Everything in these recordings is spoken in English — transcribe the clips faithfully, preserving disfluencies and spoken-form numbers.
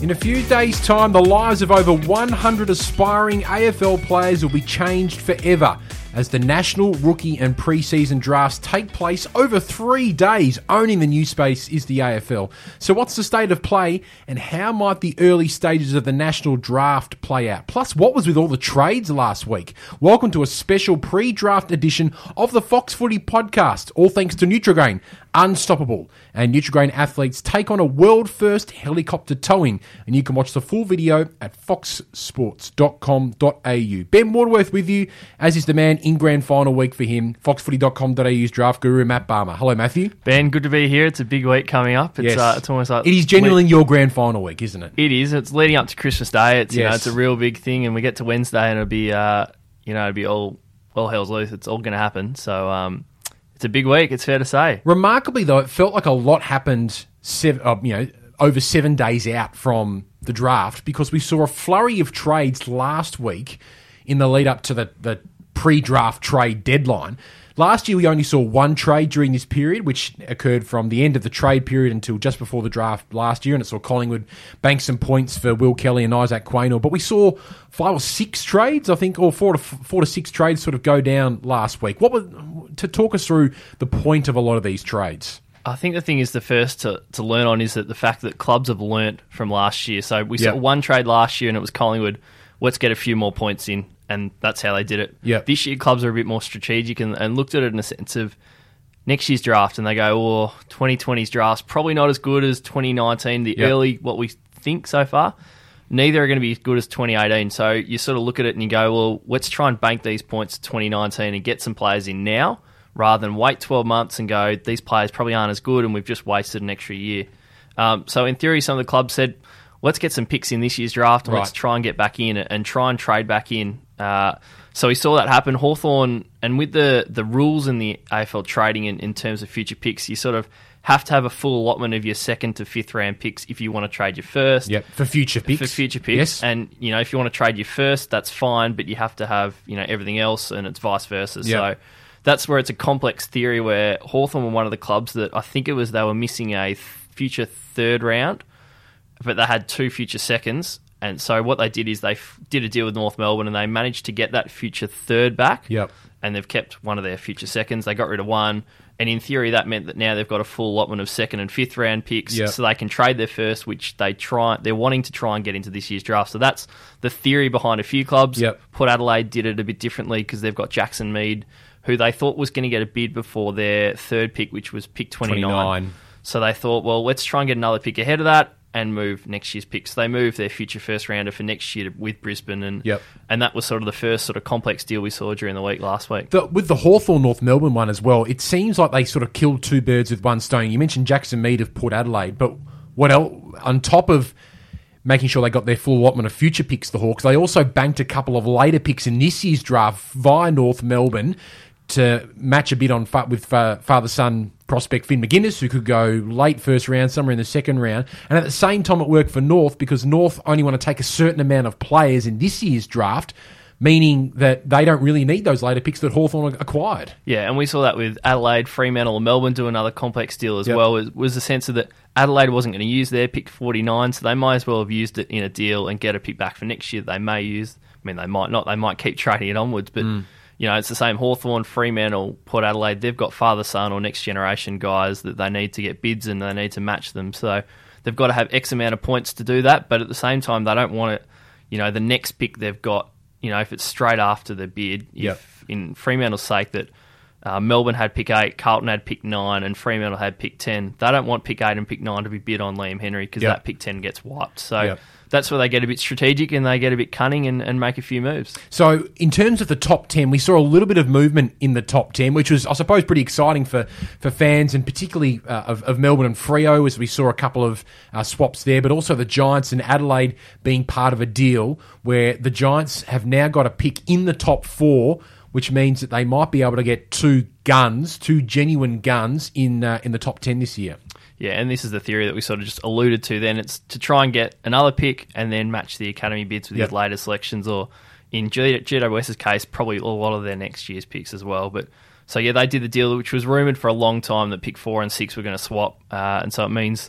In a few days' time, the lives of over one hundred aspiring A F L players will be changed forever as the national, rookie and pre-season drafts take place over three days. Owning the new space is the A F L. So what's the state of play and how might the early stages of the national draft play out? Plus, what was with all the trades last week? Welcome to a special pre-draft edition of the Fox Footy podcast, all thanks to Nutrigrain. Unstoppable. And Nutrigrain athletes take on a world-first helicopter towing. And you can watch the full video at fox sports dot com dot a u. Ben Waterworth with you, as is the man in grand final week for him, fox footy dot com dot a u's draft guru, Matt Barmer. Hello, Matthew. Ben, good to be here. It's a big week coming up. It's, yes. uh, it's almost like... It is genuinely le- your grand final week, isn't it? It is. It's leading up to Christmas Day. It's, you yes. know, it's a real big thing, and we get to Wednesday and it'll be, uh, you know, it'll be all, all hell's loose. It's all going to happen. So, um... it's a big week, it's fair to say. Remarkably, though, it felt like a lot happened seven, uh, you know, over seven days out from the draft because we saw a flurry of trades last week in the lead up to the, the pre-draft trade deadline. Last year, we only saw one trade during this period, which occurred from the end of the trade period until just before the draft last year, and it saw Collingwood bank some points for Will Kelly and Isaac Quaynor. But we saw five or six trades, I think, or four to four to six trades sort of go down last week. What was to talk us through the point of a lot of these trades? I think the thing is the first to, to learn on is that the fact that clubs have learnt from last year. So we yep. saw one trade last year, and it was Collingwood. Let's get a few more points in. And that's how they did it. Yep. This year, clubs are a bit more strategic and, and looked at it in a sense of next year's draft, and they go, oh, twenty twenty's draft's probably not as good as twenty nineteen, the yep. early, what we think so far. Neither are going to be as good as twenty eighteen. So you sort of look at it and you go, well, let's try and bank these points to twenty nineteen and get some players in now rather than wait twelve months and go, these players probably aren't as good and we've just wasted an extra year. Um, so in theory, some of the clubs said, let's get some picks in this year's draft and right. let's try and get back in and try and trade back in. Uh, so we saw that happen. Hawthorn, and with the, the rules in the A F L trading in, in terms of future picks, you sort of have to have a full allotment of your second to fifth round picks if you want to trade your first. Yep, for future picks. For future picks. Yes. And, you know, if you want to trade your first, that's fine, but you have to have, you know, everything else, and it's vice versa. Yep. So that's where it's a complex theory where Hawthorn were one of the clubs that I think it was they were missing a future third round, but they had two future seconds. And so what they did is they f- did a deal with North Melbourne and they managed to get that future third back. Yep. And they've kept one of their future seconds. They got rid of one. And in theory, that meant that now they've got a full allotment of second and fifth round picks. Yep. So they can trade their first, which they try, they're wanting to try and get into this year's draft. So that's the theory behind a few clubs. Yep. Port Adelaide did it a bit differently because they've got Jackson Mead, who they thought was going to get a bid before their third pick, which was pick twenty-nine. twenty-nine. So they thought, well, let's try and get another pick ahead of that and move next year's picks. So they moved their future first rounder for next year to, with Brisbane, and yep. and that was sort of the first sort of complex deal we saw during the week last week. The, with the Hawthorn North Melbourne one as well, it seems like they sort of killed two birds with one stone. You mentioned Jackson Mead of Port Adelaide, but what else, on top of making sure they got their full allotment of future picks, the Hawks, they also banked a couple of later picks in this year's draft via North Melbourne to match a bit on with father-son prospect Finn McGuinness, who could go late first round, somewhere in the second round. And at the same time, it worked for North because North only want to take a certain amount of players in this year's draft, meaning that they don't really need those later picks that Hawthorn acquired. Yeah, and we saw that with Adelaide, Fremantle and Melbourne do another complex deal as yep. well. It was the sense of that Adelaide wasn't going to use their pick forty-nine, so they might as well have used it in a deal and get a pick back for next year they may use. I mean, they might not. They might keep trading it onwards, but... Mm. You know, it's the same. Hawthorn, Fremantle, Port Adelaide, they've got father-son or next-generation guys that they need to get bids and they need to match them. So they've got to have X amount of points to do that, but at the same time, they don't want it, you know, the next pick they've got, you know, if it's straight after the bid, yep. if in Fremantle's sake that uh, Melbourne had pick eight, Carlton had pick nine, and Fremantle had pick ten, they don't want pick eight and pick nine to be bid on Liam Henry because yep. that pick ten gets wiped. So... Yep. That's where they get a bit strategic and they get a bit cunning and, and make a few moves. So in terms of the top ten, we saw a little bit of movement in the top ten, which was, I suppose, pretty exciting for, for fans and particularly uh, of, of Melbourne and Freo, as we saw a couple of uh, swaps there, but also the Giants and Adelaide being part of a deal where the Giants have now got a pick in the top four, which means that they might be able to get two guns, two genuine guns in uh, in the top ten this year. Yeah, and this is the theory that we sort of just alluded to then. It's to try and get another pick and then match the academy bids with yep. his later selections, or in G W S's case, probably a lot of their next year's picks as well. But so, yeah, they did the deal, which was rumoured for a long time that pick four and six were going to swap. Uh, and so it means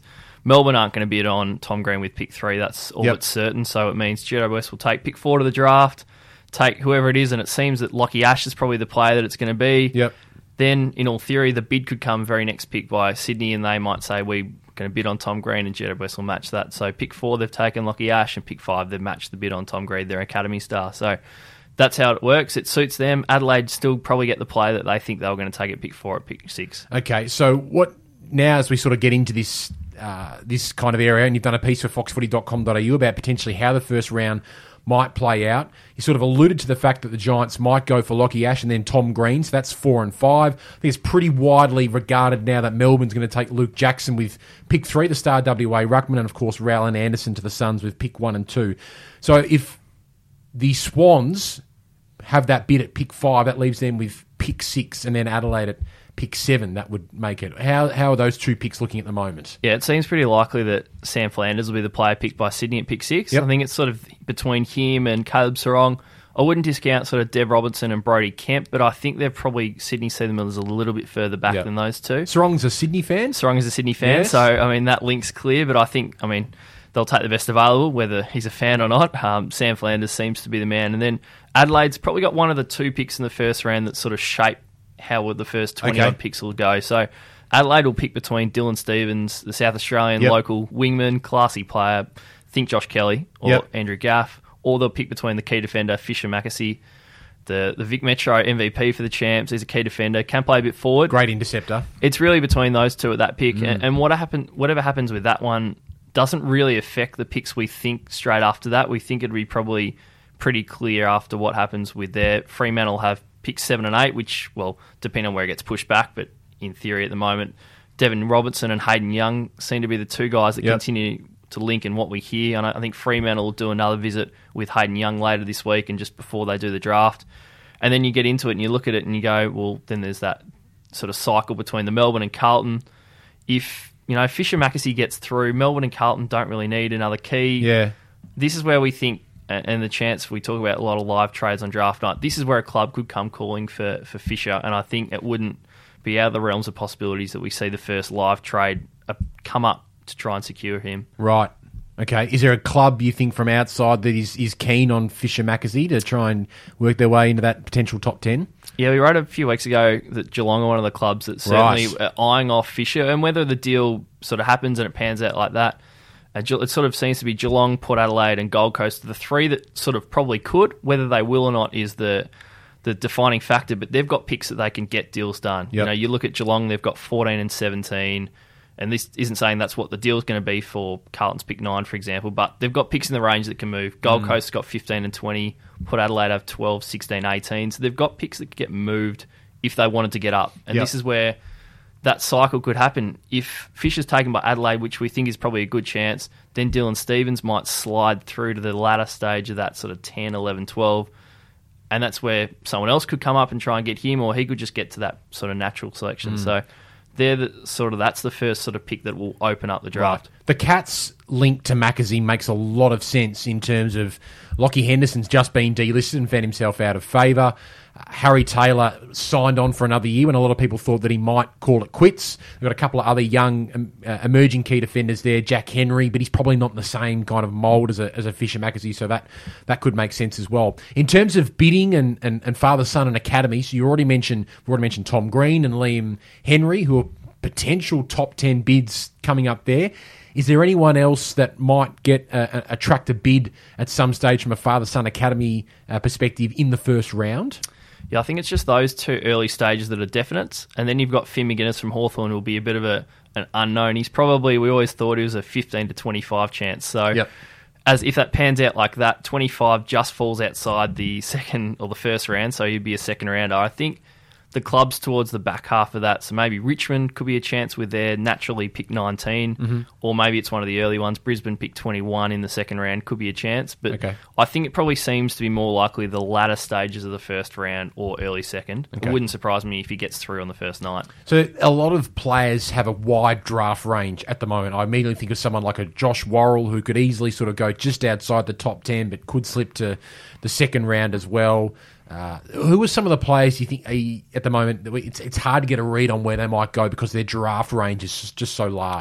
Melbourne aren't going to bid on Tom Green with pick three. That's all Yep. but certain. So it means Jedi West will take pick four to the draft, take whoever it is, and it seems that Lockie Ash is probably the player that it's going to be. Yep. Then, in all theory, the bid could come very next pick by Sydney, and they might say, we're going to bid on Tom Green, and Jedi West will match that. So pick four, they've taken Lockie Ash, and pick five, they've matched the bid on Tom Green, their academy star. So that's how it works. It suits them. Adelaide still probably get the player that they think they were going to take at pick four at pick six. Okay, so what now as we sort of get into this uh, this kind of area, and you've done a piece for fox footy dot com dot a u about potentially how the first round might play out. You sort of alluded to the fact that the Giants might go for Lockie Ash and then Tom Green, so that's four and five. I think it's pretty widely regarded now that Melbourne's going to take Luke Jackson with pick three, the star W A ruckman, and of course Rowland Anderson to the Suns with pick one and two. So if the Swans have that bid at pick five, that leaves them with pick six, and then Adelaide at pick seven. That would make it. How how are those two picks looking at the moment? Yeah, it seems pretty likely that Sam Flanders will be the player picked by Sydney at pick six. Yep. I think it's sort of between him and Caleb Sarong. I wouldn't discount sort of Deb Robinson and Brody Kemp, but I think they're probably Sydney see them as a little bit further back Yep. than those two. Sarong's a Sydney fan. Sarong is a Sydney fan, Yes. so I mean that link's clear. But I think I mean they'll take the best available, whether he's a fan or not. Um, Sam Flanders seems to be the man, and then Adelaide's probably got one of the two picks in the first round that sort of shape how would the first twenty Okay. odd picks will go. So Adelaide will pick between Dylan Stevens, the South Australian Yep. local wingman, classy player, think Josh Kelly or Yep. Andrew Gaff, or they'll pick between the key defender Fisher Mackesy, the the Vic Metro M V P for the champs. He's a key defender, can play a bit forward. Great interceptor. It's really between those two at that pick, Mm. and, and what happen, whatever happens with that one doesn't really affect the picks we think straight after that. We think it'd be probably pretty clear after what happens with their Fremantle have pick seven and eight, which, well, depending on where it gets pushed back, but in theory at the moment, Devin Robertson and Hayden Young seem to be the two guys that Yep. continue to link in what we hear. And I I think Fremantle will do another visit with Hayden Young later this week and just before they do the draft. And then you get into it and you look at it and you go, well, then there's that sort of cycle between the Melbourne and Carlton. If, you know, Fisher Mackesy gets through, Melbourne and Carlton don't really need another key. Yeah. This is where we think, and and the chance we talk about a lot of live trades on draft night, this is where a club could come calling for, for Fisher, and I think it wouldn't be out of the realms of possibilities that we see the first live trade uh, come up to try and secure him. Right. Okay. Is there a club you think from outside that is, is keen on Fisher Mackesy to try and work their way into that potential top ten? Yeah, we wrote a few weeks ago that Geelong are one of the clubs that's certainly Right. uh, eyeing off Fisher, and whether the deal sort of happens and it pans out like that, uh, Ge- it sort of seems to be Geelong, Port Adelaide and Gold Coast, the three that sort of probably could. Whether they will or not is the the defining factor, but they've got picks that they can get deals done. You Yep. know, you look at Geelong, they've got fourteen and seventeen, and this isn't saying that's what the deal's going to be for Carlton's pick nine, for example, but they've got picks in the range that can move. Gold Coast's got fifteen and twenty, Port Adelaide have twelve, sixteen, eighteen, so they've got picks that could get moved if they wanted to get up. And Yep. this is where that cycle could happen. If Fisher's taken by Adelaide, which we think is probably a good chance, then Dylan Stevens might slide through to the latter stage of that sort of ten, eleven, twelve, and that's where someone else could come up and try and get him, or he could just get to that sort of natural selection. So they're the sort of that's the first sort of pick that will open up the draft. The Cats link to Mackesy makes a lot of sense in terms of Lockie Henderson's just been delisted and found himself out of favour. Uh, Harry Taylor signed on for another year when a lot of people thought that he might call it quits. We've got a couple of other young um, uh, emerging key defenders there, Jack Henry, but he's probably not in the same kind of mould as a, as a Fisher Mackesy, so that, that could make sense as well. In terms of bidding and, and, and father-son and academy, so you already mentioned, we already mentioned Tom Green and Liam Henry, who are potential top ten bids coming up there. Is there anyone else that might get a, a, attract a bid at some stage from a father-son academy uh, perspective in the first round? Yeah, I think it's just those two early stages that are definite. And then you've got Finn McGuinness from Hawthorn, who will be a bit of a an unknown. He's probably, we always thought he was a fifteen to twenty-five chance. So Yep. as if that pans out like that, twenty-five just falls outside the second or the first round, so he'd be a second rounder. I think the clubs towards the back half of that, so maybe Richmond could be a chance with their naturally pick nineteen, Mm-hmm. or maybe it's one of the early ones. Brisbane pick twenty-one in the second round could be a chance, but Okay. I think it probably seems to be more likely the latter stages of the first round or early second. Okay. It wouldn't surprise me if he gets through on the first night. So a lot of players have a wide draft range at the moment. I immediately think of someone like a Josh Worrell who could easily sort of go just outside the top ten but could slip to the second round as well. Uh, who are some of the players you think are, at the moment, it's, it's hard to get a read on where they might go because their draft range is just, just so large?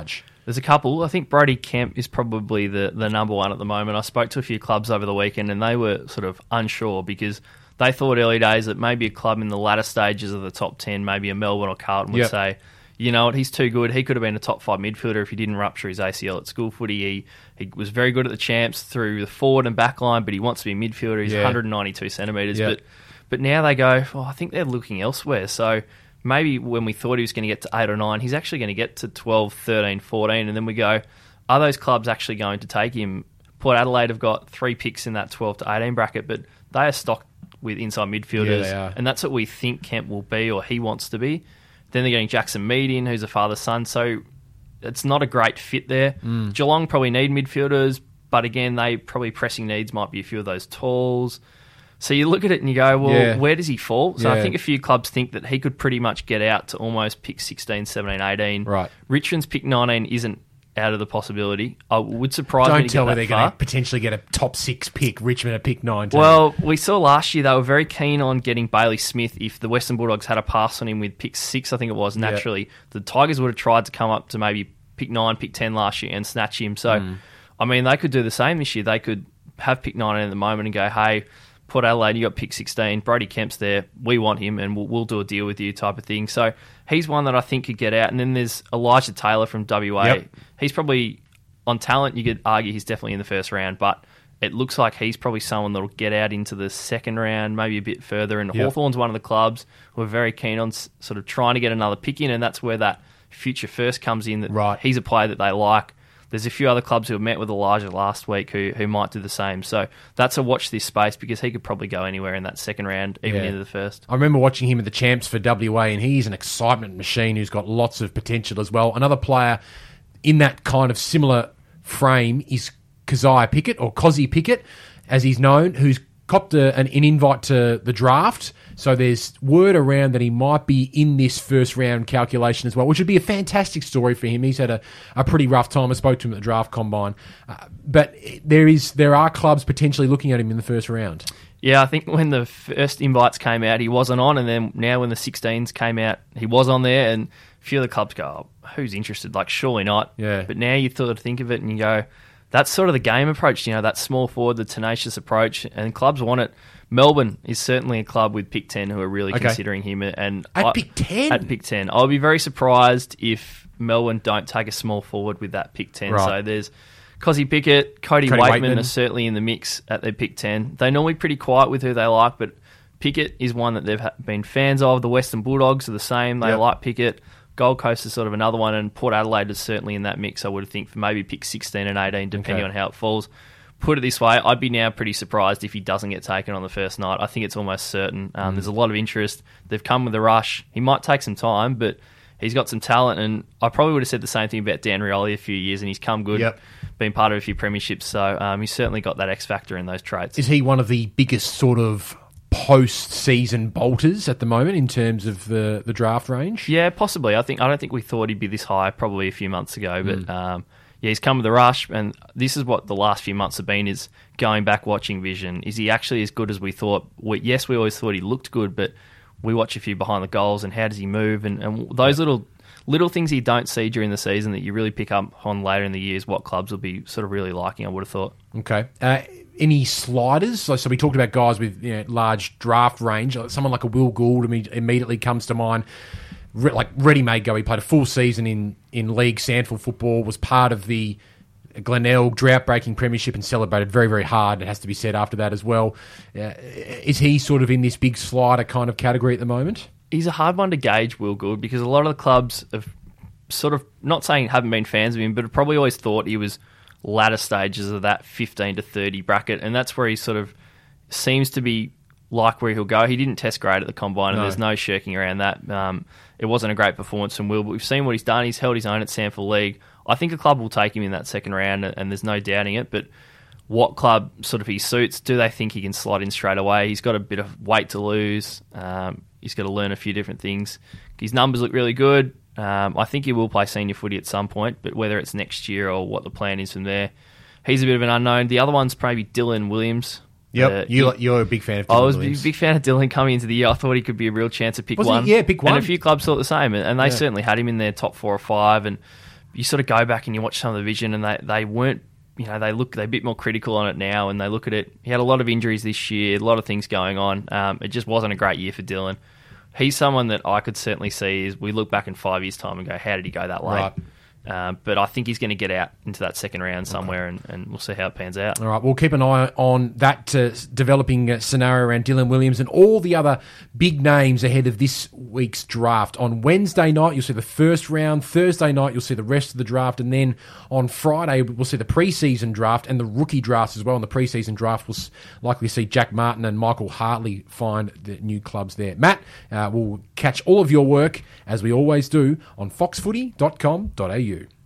There's a couple. I think Brody Kemp is probably the, the number one at the moment. I spoke to a few clubs over the weekend and they were sort of unsure because they thought early days that maybe a club in the latter stages of the top ten, maybe a Melbourne or Carlton would Yep. say, you know what, he's too good. He could have been a top five midfielder if he didn't rupture his A C L at school footy. He, he was very good at the champs through the forward and back line, but he wants to be a midfielder. He's Yeah. one hundred ninety-two centimetres. Yep. But, but now they go, oh, I think they're looking elsewhere. So maybe when we thought he was going to get to eight or nine, he's actually going to get to twelve, thirteen, fourteen, and then we go, are those clubs actually going to take him? Port Adelaide have got three picks in that twelve to eighteen bracket, but they are stocked with inside midfielders, Yeah, they are. and that's what we think Kemp will be or he wants to be. Then they're getting Jackson Mead in, who's a father-son, so it's not a great fit there. Mm. Geelong probably need midfielders, but again, they probably pressing needs might be a few of those talls. So you look at it and you go, well, Yeah. where does he fall? So Yeah. I think a few clubs think that he could pretty much get out to almost pick sixteen, seventeen, eighteen. Right. Richmond's pick nineteen isn't out of the possibility. I would surprise me Don't to tell me get they're that going far. to potentially get a top six pick. Richmond at pick nineteen. Well, we saw last year they were very keen on getting Bailey Smith if the Western Bulldogs had a pass on him with pick six, I think it was, naturally. The Tigers would have tried to come up to maybe pick nine, pick ten last year and snatch him. So, Mm. I mean, they could do the same this year. They could have pick nineteen at the moment and go, hey, Port Adelaide, you got pick sixteen. Brody Kemp's there. We want him and we'll, we'll do a deal with you type of thing. So, he's one that I think could get out. And then there's Elijah Taylor from W A. Yep. He's probably... On talent, you could argue he's definitely in the first round, but it looks like he's probably someone that'll get out into the second round, maybe a bit further. And Yep. Hawthorn's one of the clubs who are very keen on s- sort of trying to get another pick in, and that's where that future first comes in. That Right. He's a player that they like. There's a few other clubs who have met with Elijah last week who, who might do the same. So that's a watch this space because he could probably go anywhere in that second round, even Yeah. into the first. I remember watching him at the champs for W A, and he's an excitement machine who's got lots of potential as well. Another player in that kind of similar frame is Keziah Pickett, or Cozzy Pickett, as he's known, who's copped a, an, an invite to the draft. So there's word around that he might be in this first round calculation as well, which would be a fantastic story for him. He's had a, a pretty rough time. I spoke to him at the draft combine. Uh, but there is there are clubs potentially looking at him in the first round. Yeah, I think when the first invites came out, he wasn't on, and then now when the sixteens came out, he was on there, and a few of the clubs go, oh, who's interested? Like, surely not. Yeah. But now you sort of think of it and you go, that's sort of the game approach, you know, that small forward, the tenacious approach, and clubs want it. Melbourne is certainly a club with pick ten who are really Okay. considering him. And At I- pick ten? At pick ten. I'll be very surprised if Melbourne don't take a small forward with that pick ten. Right. So there's Cozzy Pickett, Cody, Cody Waitman, Waitman. are certainly in the mix at their pick ten. They're normally pretty quiet with who they like, but Pickett is one that they've ha- been fans of. The Western Bulldogs are the same. They Yep. like Pickett. Gold Coast is sort of another one, and Port Adelaide is certainly in that mix, I would think, for maybe pick sixteen and eighteen, depending Okay. on how it falls. Put it this way, I'd be now pretty surprised if he doesn't get taken on the first night. I think it's almost certain. Um, Mm. There's a lot of interest. They've come with a rush. He might take some time, but he's got some talent, and I probably would have said the same thing about Dan Rioli a few years, and he's come good, Yep. been part of a few premierships, so um, he's certainly got that X factor in those traits. Is he one of the biggest sort of post-season bolters at the moment in terms of the, the draft range? Yeah, possibly. I think I don't think we thought he'd be this high probably a few months ago, but Mm. um, yeah, he's come with a rush, and this is what the last few months have been: is going back watching Vision. Is he actually as good as we thought? We, yes, we always thought he looked good, but we watch a few behind the goals and how does he move, and, and those little little things you don't see during the season that you really pick up on later in the years. What clubs will be sort of really liking, I would have thought. Okay. Uh, any sliders? So, so we talked about guys with you know, large draft range. Like someone like a Will Gould imme- immediately comes to mind. Re- like ready-made go. He played a full season in, in league Sandford football, was part of the Glenelg drought-breaking premiership and celebrated very, very hard, it has to be said, after that as well. Uh, is he sort of in this big slider kind of category at the moment? He's a hard one to gauge, Will Gould, because a lot of the clubs have sort of, not saying haven't been fans of him, but have probably always thought he was latter stages of that fifteen to thirty bracket, and that's where he sort of seems to be like where he'll go. He didn't test great at the combine, and No. there's no shirking around that. Um, it wasn't a great performance from Will, but we've seen what he's done. He's held his own at Sandford League. I think a club will take him in that second round, and there's no doubting it, but what club sort of he suits? Do they think he can slot in straight away? He's got a bit of weight to lose. Um, he's got to learn a few different things. His numbers look really good. Um, I think he will play senior footy at some point, but whether it's next year or what the plan is from there, he's a bit of an unknown. The other one's maybe Dylan Williams. Yep, Uh, you, he- you're a big fan of Dylan I was a Williams. big fan of Dylan coming into the year. I thought he could be a real chance to pick Was he? one. Yeah, pick one. And a few clubs thought the same, and and they Yeah. certainly had him in their top four or five. And you sort of go back and you watch some of the vision, and they, they weren't, you know, they look they're a bit more critical on it now, and they look at it. He had a lot of injuries this year, a lot of things going on. Um, it just wasn't a great year for Dylan. He's someone that I could certainly see is we look back in five years' time and go, how did he go that late? Right. Um, but I think he's going to get out into that second round somewhere, and, and we'll see how it pans out. All right, we'll keep an eye on that uh, developing uh, scenario around Dylan Williams and all the other big names ahead of this week's draft. On Wednesday night, you'll see the first round. Thursday night, you'll see the rest of the draft. And then on Friday, we'll see the preseason draft and the rookie drafts as well. In the preseason draft, we'll likely see Jack Martin and Michael Hartley find the new clubs there. Matt, uh, we'll catch all of your work, as we always do, on fox footy dot com dot a u.